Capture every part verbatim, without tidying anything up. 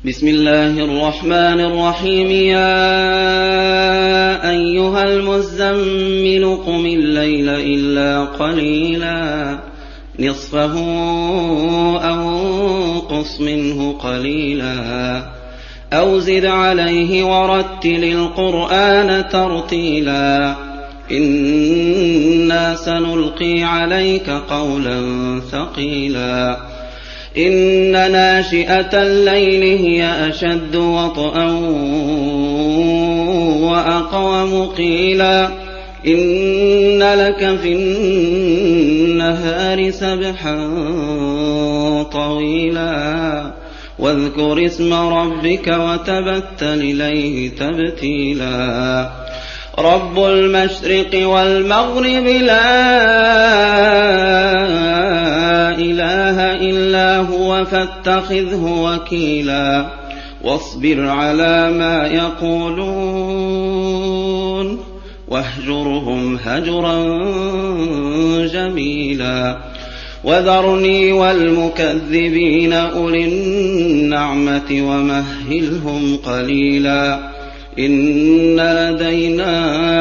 بسم الله الرحمن الرحيم. يا أيها المزمل قم الليل إلا قليلا نصفه أو انقص منه قليلا أو زد عليه ورتل القرآن ترتيلا إنا سنلقي عليك قولا ثقيلا إن ناشئة الليل هي أشد وطئا وأقوم قيلا إن لك في النهار سبحا طويلا واذكر اسم ربك وتبتل إليه تبتيلا رب المشرق والمغرب لا إله إلا هو فاتخذه وكيلا واصبر على ما يقولون واهجرهم هجرا جميلا وذرني والمكذبين أولي النعمة ومهلهم قليلا إن لدينا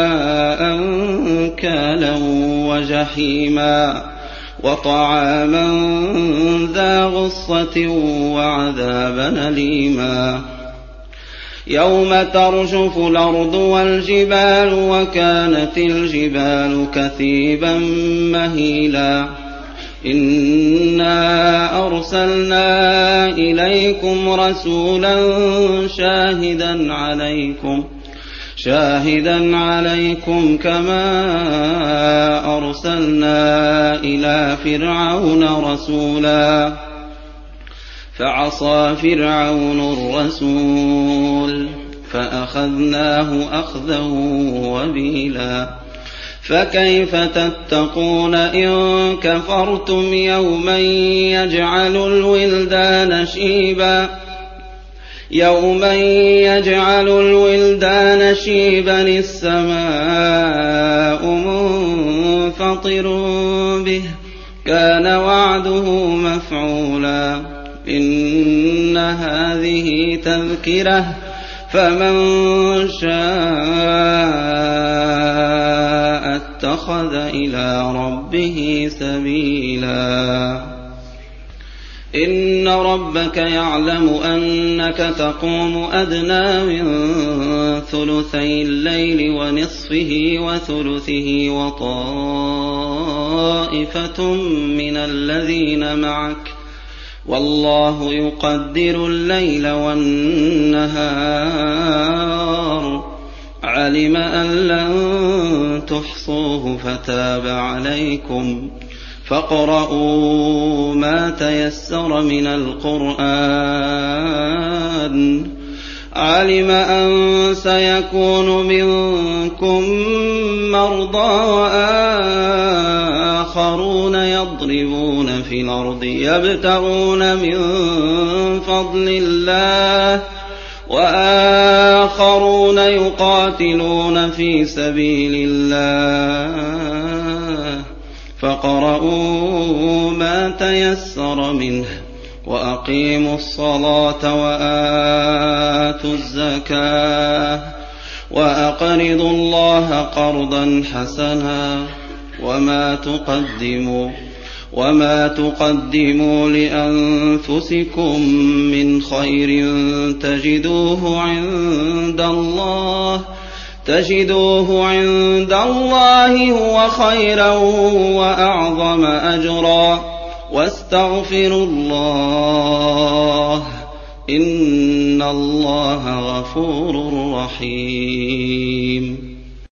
أنكالا وجحيما وطعاما ذا غصة وعذابا أليما يوم ترجف الأرض والجبال وكانت الجبال كثيبا مهيلا إنا أرسلنا إليكم رسولا شاهدا عليكم شاهدا عليكم كما أرسلنا إلى فرعون رسولا فعصى فرعون الرسول فأخذناه أخذا وبيلا فكيف تتقون إن كفرتم يوما يجعل الولدان شيبا يوما يجعل الولدان شيبا السماء منفطر به كان وعده مفعولا إن هذه تذكرة فمن شاء اتخذ إلى ربه سبيلا إن ربك يعلم أنك تقوم أدنى من ثلثي الليل ونصفه وثلثه وطائفة من الذين معك والله يقدر الليل والنهار علم أن لن تحصوه فتاب عليكم فاقرؤوا ما تيسر من القرآن علم أن سيكون منكم مرضى وآخرون يضربون في الأرض يبتغون من فضل الله وآخرون يقاتلون في سبيل الله فاقرؤوا ما تيسر منه وأقيموا الصلاة وآتوا الزكاة وأقرضوا الله قرضا حسنا وما تقدموا وما تقدموا لأنفسكم من خير تجدوه عند الله تجدوه عند الله هو خيرا وأعظم أجرا واستغفروا الله إن الله غفور رحيم.